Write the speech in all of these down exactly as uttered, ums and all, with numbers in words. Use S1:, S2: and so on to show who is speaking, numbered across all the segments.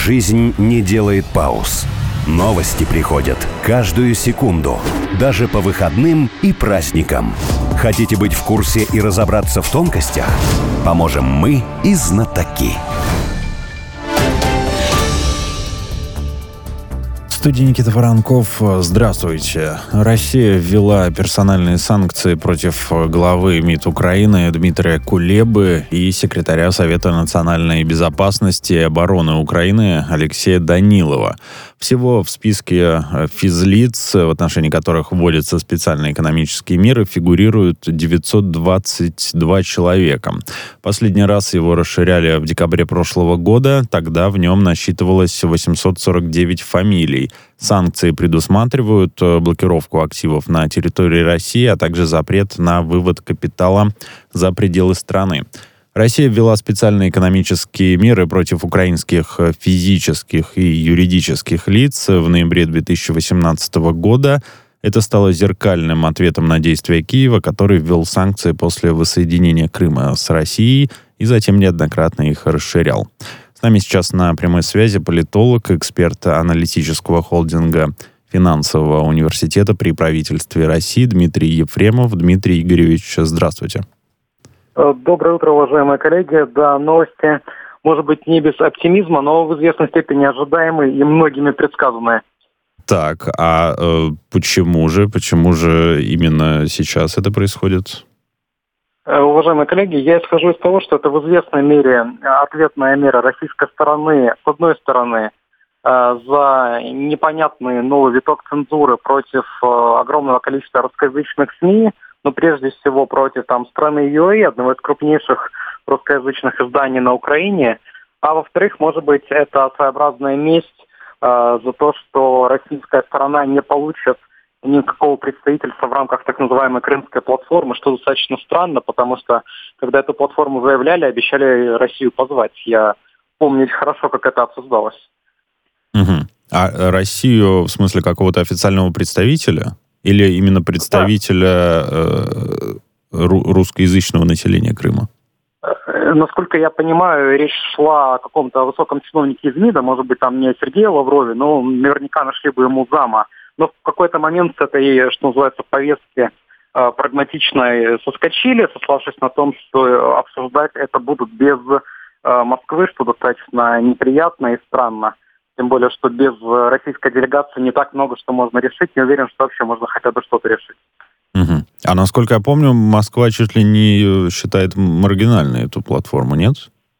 S1: Жизнь не делает пауз. Новости приходят каждую секунду, даже по выходным и праздникам. Хотите быть в курсе и разобраться в тонкостях? Поможем мы и знатоки.
S2: В студии Никита Воронков. Здравствуйте. Россия ввела персональные санкции против главы МИД Украины Дмитрия Кулебы и секретаря Совета национальной безопасности и обороны Украины Алексея Данилова. Всего в списке физлиц, в отношении которых вводятся специальные экономические меры, фигурируют девятьсот двадцать два человека. Последний раз его расширяли в декабре прошлого года. Тогда в нем насчитывалось восемьсот сорок девять фамилий. Санкции предусматривают блокировку активов на территории России, а также запрет на вывод капитала за пределы страны. Россия ввела специальные экономические меры против украинских физических и юридических лиц в ноябре две тысячи восемнадцатого года. Это стало зеркальным ответом на действия Киева, который ввел санкции после воссоединения Крыма с Россией и затем неоднократно их расширял. С нами сейчас на прямой связи политолог, эксперт аналитического холдинга финансового университета при правительстве России Дмитрий Ефремов. Дмитрий Игоревич, здравствуйте.
S3: Доброе утро, уважаемые коллеги. Да, новости, может быть, не без оптимизма, но в известной степени ожидаемые и многими предсказанные.
S2: Так, а э, почему же? Почему же именно сейчас это происходит?
S3: Уважаемые коллеги, я исхожу из того, что это в известной мере ответная мера российской стороны, с одной стороны, за непонятный новый виток цензуры против огромного количества русскоязычных СМИ, но прежде всего против там страны ю эй, одного из крупнейших русскоязычных изданий на Украине, а во-вторых, может быть, это своеобразная месть э, за то, что российская сторона не получит никакого представительства в рамках так называемой крымской платформы, что достаточно странно, потому что, когда эту платформу заявляли, обещали Россию позвать. Я помню очень хорошо, как это обсуждалось.
S2: Угу. А Россию в смысле какого-то официального представителя? Или именно представителя э, русскоязычного населения Крыма?
S3: Насколько я понимаю, речь шла о каком-то высоком чиновнике из МИДа, может быть, там не Сергее Лаврове, но наверняка нашли бы ему зама. Но в какой-то момент с этой, что называется, повестки э, прагматичной соскочили, сославшись на том, что обсуждать это будут без э, Москвы, что достаточно неприятно и странно. Тем более, что без российской делегации не так много что можно решить. Не уверен, что вообще можно хотя бы что-то решить.
S2: Угу. А насколько я помню, Москва чуть ли не считает маргинальной эту платформу, нет?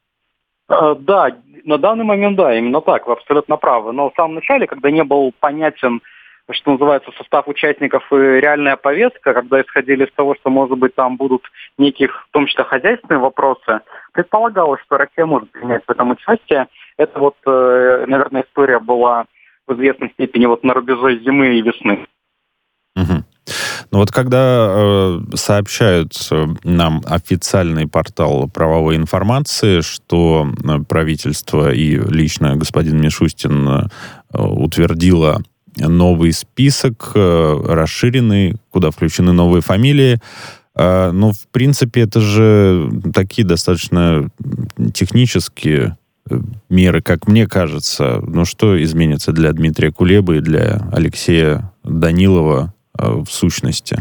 S3: Э, да, на данный момент, да, именно так, вы абсолютно правы. Но в самом начале, когда не был понятен, что называется, состав участников и реальная повестка, когда исходили из того, что, может быть, там будут некие, в том числе, хозяйственные вопросы, предполагалось, что Россия может принять в этом участие. Это вот, э, наверное, история была в известной степени вот на рубеже зимы и весны.
S2: Угу. Ну вот когда э, сообщают нам официальный портал правовой информации, что правительство и лично господин Мишустин э, утвердило новый список, э, расширенный, куда включены новые фамилии, э, ну, в принципе, это же такие достаточно технические меры, как мне кажется. Ну, что изменится для Дмитрия Кулебы и для Алексея Данилова э, в сущности?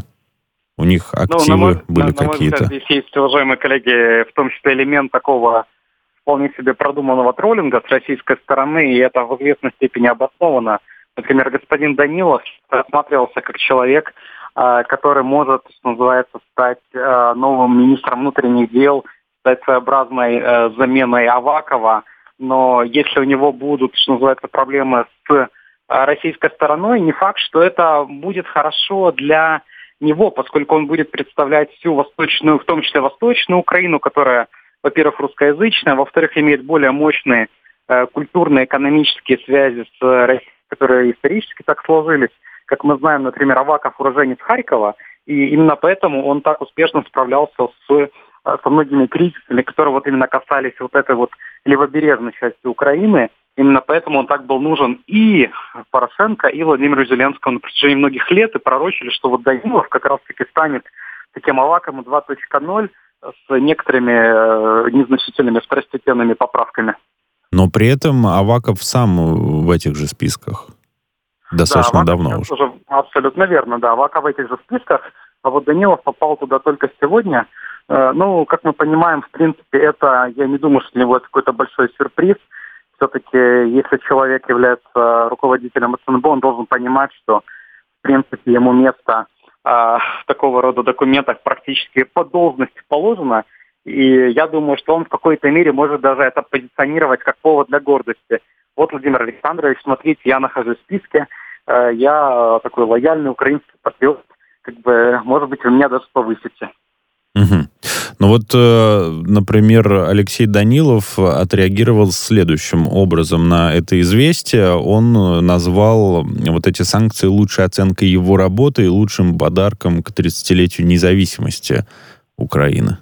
S2: У них активы ну, мой, были на, какие-то.
S3: На мой взгляд, здесь есть, уважаемые коллеги, в том числе элемент такого вполне себе продуманного троллинга с российской стороны, и это в известной степени обосновано. Например, господин Данилов рассматривался как человек, э, который может, что называется, стать э, новым министром внутренних дел, стать своеобразной э, заменой Авакова. Но если у него будут, что называется, проблемы с российской стороной, не факт, что это будет хорошо для него, поскольку он будет представлять всю восточную, в том числе восточную Украину, которая, во-первых, русскоязычная, во-вторых, имеет более мощные э, культурные, экономические связи с Россией, которые исторически так сложились. Как мы знаем, например, Аваков уроженец Харькова, и именно поэтому он так успешно справлялся с со многими кризисами, которые вот именно касались вот этой вот левобережной части Украины. Именно поэтому он так был нужен и Порошенко, и Владимиру Зеленскому на протяжении многих лет, и пророчили, что вот Данилов как раз-таки станет таким Аваком два точка ноль с некоторыми э, незначительными второстепенными поправками.
S2: Но при этом Аваков сам в этих же списках. Достаточно
S3: да,
S2: давно уже.
S3: уже. Абсолютно верно, да. Аваков в этих же списках, а вот Данилов попал туда только сегодня. Ну, как мы понимаем, в принципе, это, я не думаю, что для него это какой-то большой сюрприз. Все-таки, если человек является руководителем СНБ, он должен понимать, что, в принципе, ему место а, в такого рода документах практически по должности положено. И я думаю, что он в какой-то мере может даже это позиционировать как повод для гордости. Вот, Владимир Александрович, смотрите, я нахожусь в списке, э, я такой лояльный украинский патриот, как бы, может быть, вы меня даже повысите.
S2: Угу. Ну вот, например, Алексей Данилов отреагировал следующим образом на это известие. Он назвал вот эти санкции лучшей оценкой его работы и лучшим подарком к тридцатилетию независимости Украины.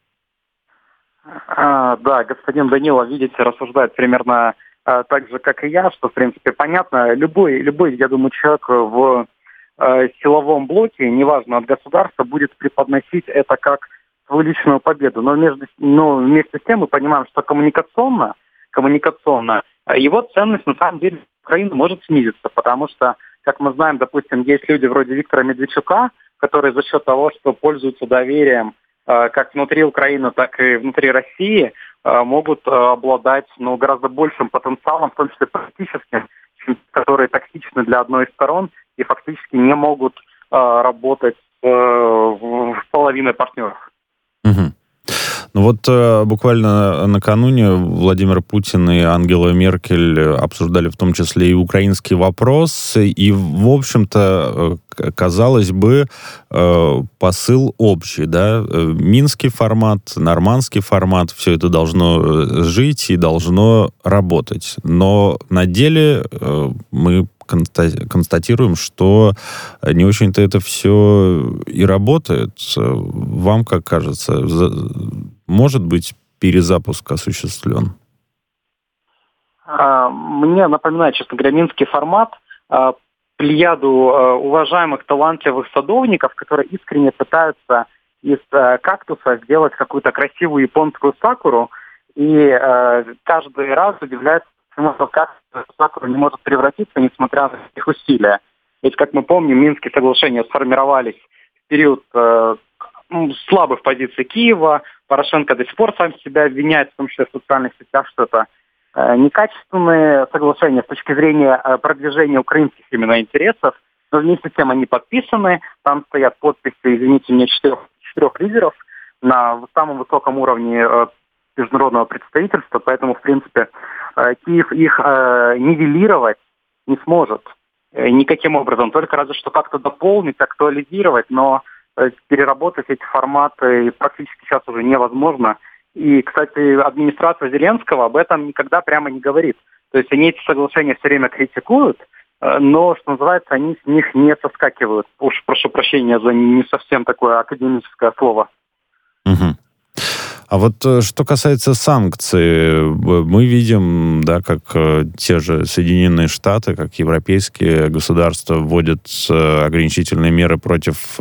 S3: А, да, господин Данилов, видите, рассуждает примерно а, так же, как и я, что, в принципе, понятно. Любой, любой, я думаю, человек в а, силовом блоке, неважно, от государства, будет преподносить это как свою личную победу. Но, между, но вместе с тем мы понимаем, что коммуникационно, коммуникационно его ценность, на самом деле, Украины может снизиться, потому что, как мы знаем, допустим, есть люди вроде Виктора Медведчука, которые за счет того, что пользуются доверием как внутри Украины, так и внутри России, могут обладать ну, гораздо большим потенциалом, в том числе политическим, которые токсичны для одной из сторон и фактически не могут работать с половиной партнеров.
S2: Угу. Ну вот э, буквально накануне Владимир Путин и Ангела Меркель обсуждали в том числе и украинский вопрос, и, в общем-то, э, казалось бы, э, посыл общий, да, минский формат, нормандский формат, все это должно жить и должно работать. Но на деле э, мы констатируем, что не очень-то это все и работает. Вам как кажется, может быть перезапуск осуществлен?
S3: Мне напоминает, честно говоря, минский формат, плеяду уважаемых, талантливых садовников, которые искренне пытаются из кактуса сделать какую-то красивую японскую сакуру, и каждый раз удивляется, как сакура не может превратиться, несмотря на их усилия. Ведь, как мы помним, Минские соглашения сформировались в период э, слабых позиций Киева. Порошенко до сих пор сам себя обвиняет, в том числе в социальных сетях, что это э, некачественные соглашения с точки зрения э, продвижения украинских именно интересов. Но вместе с тем они подписаны. Там стоят подписи, извините меня, четырех, четырех лидеров на самом высоком уровне э, международного представительства, поэтому, в принципе, Киев их э, нивелировать не сможет э, никаким образом, только разве что как-то дополнить, актуализировать, но э, переработать эти форматы практически сейчас уже невозможно. И, кстати, администрация Зеленского об этом никогда прямо не говорит. То есть они эти соглашения все время критикуют, э, но, что называется, они с них не соскакивают. Уж прошу прощения за не совсем такое академическое слово.
S2: Угу. А вот что касается санкций, мы видим, да, как те же Соединенные Штаты, как европейские государства вводят ограничительные меры против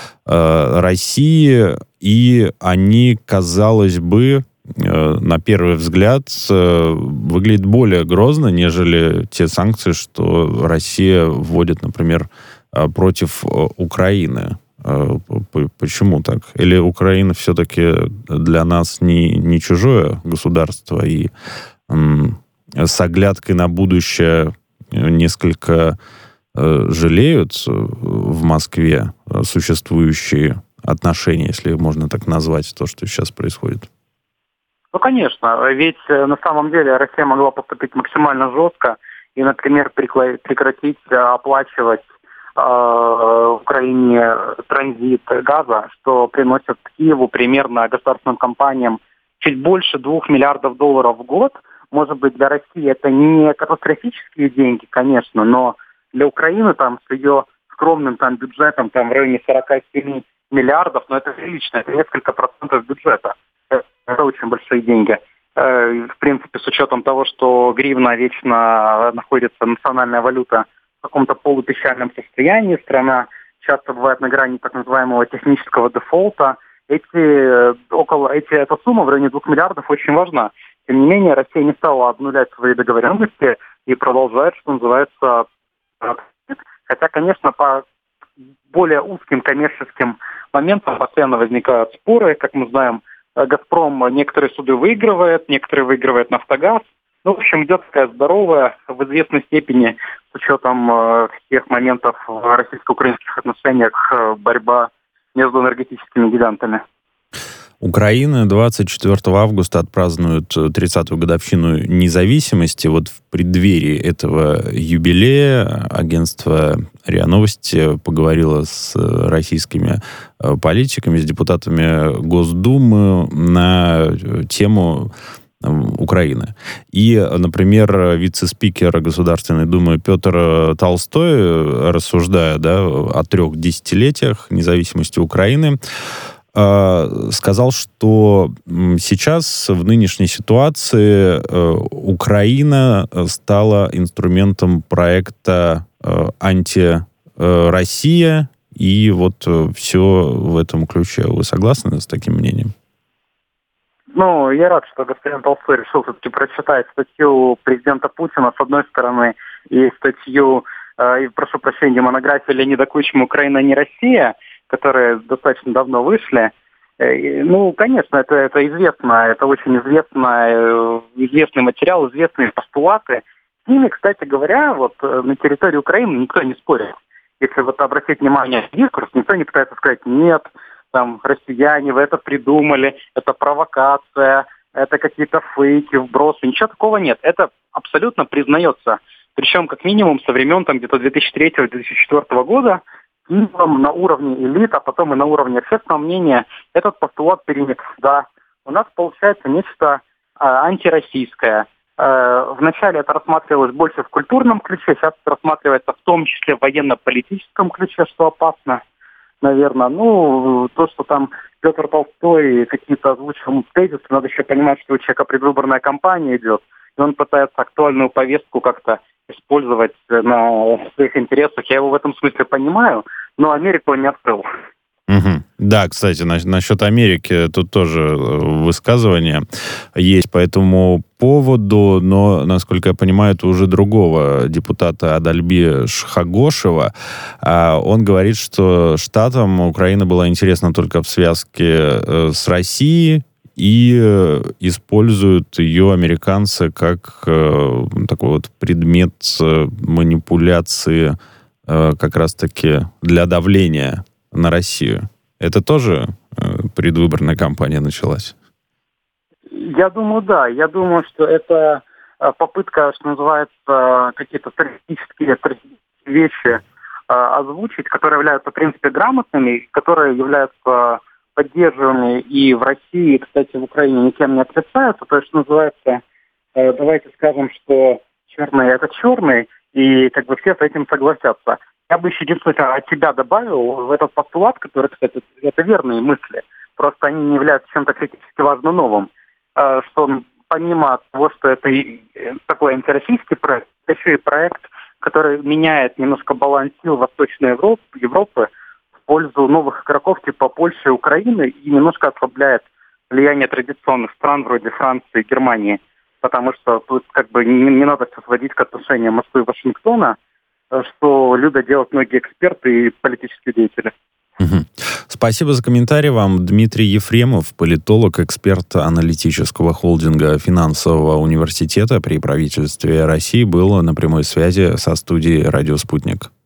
S2: России, и они, казалось бы, на первый взгляд, выглядят более грозно, нежели те санкции, что Россия вводит, например, против Украины. Почему так? Или Украина все-таки для нас не, не чужое государство, и м, с оглядкой на будущее несколько э, жалеют в Москве существующие отношения, если можно так назвать то, что сейчас происходит?
S3: Ну, конечно. Ведь на самом деле Россия могла поступить максимально жестко и, например, прекратить оплачивать в Украине транзит газа, что приносит Киеву примерно государственным компаниям чуть больше двух миллиардов долларов в год. Может быть, для России это не катастрофические деньги, конечно, но для Украины там с ее скромным там бюджетом там в районе сорок семь миллиардов, но это прилично, это несколько процентов бюджета. Это очень большие деньги. В принципе, с учетом того, что гривна вечно находится, национальная валюта, в каком-то полупечальном состоянии, страна часто бывает на грани так называемого технического дефолта. Эти, около, эти, эта сумма в районе двух миллиардов очень важна. Тем не менее, Россия не стала обнулять свои договоренности и продолжает, что называется, хотя, конечно, по более узким коммерческим моментам постоянно возникают споры. Как мы знаем, «Газпром» некоторые суды выигрывает, некоторые выигрывает «Нафтогаз». Ну, в общем, идет такая здоровая, в известной степени, с учетом э, тех моментов в российско-украинских отношениях, э, борьба между энергетическими гигантами.
S2: Украина двадцать четвёртого августа отпразднует тридцатую годовщину независимости. Вот в преддверии этого юбилея агентство РИА Новости поговорило с российскими политиками, с депутатами Госдумы на тему Украины. И, например, вице-спикер Государственной Думы Петр Толстой, рассуждая, да, о трех десятилетиях независимости Украины, сказал, что сейчас в нынешней ситуации Украина стала инструментом проекта «Анти-Россия», и вот все в этом ключе. Вы согласны с таким мнением?
S3: Ну, я рад, что господин Толстой решил все-таки прочитать статью президента Путина, с одной стороны, и статью, э, и, прошу прощения, монографию Леонида Кучмы «Украина не Россия», которые достаточно давно вышли. Э, ну, конечно, это, это известно, это очень известно, э, известный материал, известные постулаты. С ними, кстати говоря, вот э, на территории Украины никто не спорит. Если вот обратить внимание на дискурс, никто не пытается сказать «нет», там, россияне, вы это придумали, это провокация, это какие-то фейки, вбросы, ничего такого нет. Это абсолютно признается. Причем, как минимум, со времен там где-то две тысячи третьего - две тысячи четвёртого года Киевом на уровне элит, а потом и на уровне общественного мнения этот постулат перенят. Да, у нас получается нечто э, антироссийское. Э, вначале это рассматривалось больше в культурном ключе, сейчас это рассматривается в том числе в военно-политическом ключе, что опасно. Наверное, ну, то, что там Петр Толстой какие-то озвучил тезисы, надо еще понимать, что у человека предвыборная кампания идет, и он пытается актуальную повестку как-то использовать на своих интересах. Я его в этом смысле понимаю, но Америку он не открыл.
S2: Угу. Да, кстати, на, насчет Америки тут тоже высказывание есть по этому поводу, но, насколько я понимаю, это уже другого депутата Адальби Шхагошева. Он говорит, что штатам Украина была интересна только в связке с Россией, и используют ее американцы как такой вот предмет манипуляции как раз-таки для давления на Россию. Это тоже э, предвыборная кампания началась?
S3: Я думаю, да. Я думаю, что это э, попытка, что называется, какие-то стратегические вещи э, озвучить, которые являются, в принципе, грамотными, которые являются поддерживаемыми и в России, и, кстати, в Украине никем не отрицаются. То есть, что называется, э, давайте скажем, что черный – это черный, и как бы все с этим согласятся. Я бы еще единственное от тебя добавил в этот постулат, который, кстати, это верные мысли, просто они не являются чем-то критически важно новым, что помимо того, что это такой антироссийский проект, это еще и проект, который меняет немножко баланс сил Восточной Европы, Европы в пользу новых игроков типа Польши и Украины и немножко ослабляет влияние традиционных стран вроде Франции и Германии, потому что тут как бы не, не надо все сводить к отношениям Москвы и Вашингтона, что любят делать многие эксперты и политические деятели.
S2: Угу. Спасибо за комментарий вам. Дмитрий Ефремов, политолог, эксперт аналитического холдинга финансового университета при правительстве России, был на прямой связи со студией «Радио Спутник».